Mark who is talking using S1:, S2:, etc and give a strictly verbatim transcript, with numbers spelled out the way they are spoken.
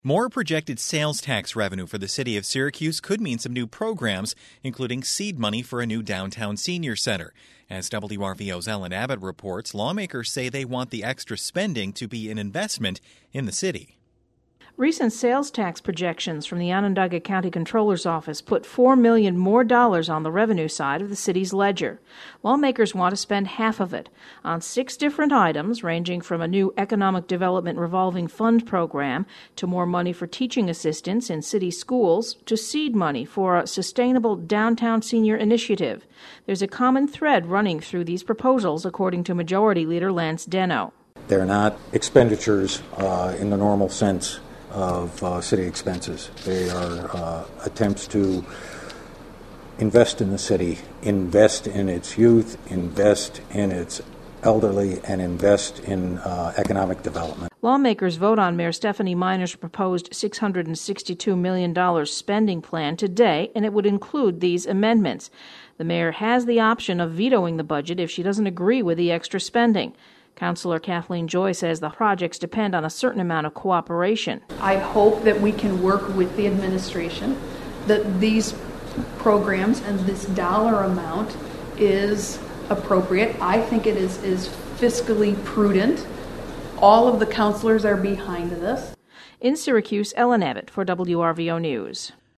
S1: More projected sales tax revenue for the city of Syracuse could mean some new programs, including seed money for a new downtown senior center. As W R V O's Ellen Abbott reports, lawmakers say they want the extra spending to be an investment in the city.
S2: Recent sales tax projections from the Onondaga County Comptroller's Office put four million dollars more dollars on the revenue side of the city's ledger. Lawmakers want to spend half of it on six different items, ranging from a new economic development revolving fund program to more money for teaching assistants in city schools to seed money for a sustainable downtown senior initiative. There's a common thread running through these proposals, according to Majority Leader Lance Deno.
S3: They're not expenditures uh, in the normal sense of uh, city expenses. They are uh, attempts to invest in the city, invest in its youth, invest in its elderly, and invest in uh, economic development.
S2: Lawmakers vote on Mayor Stephanie Miner's proposed six hundred sixty-two million dollars spending plan today, and it would include these amendments. The mayor has the option of vetoing the budget if she doesn't agree with the extra spending. Councilor Kathleen Joy says the projects depend on a certain amount of cooperation.
S4: I hope that we can work with the administration, that these programs and this dollar amount is appropriate. I think it is, is fiscally prudent. All of the councilors are behind this.
S2: In Syracuse, Ellen Abbott for W R V O News.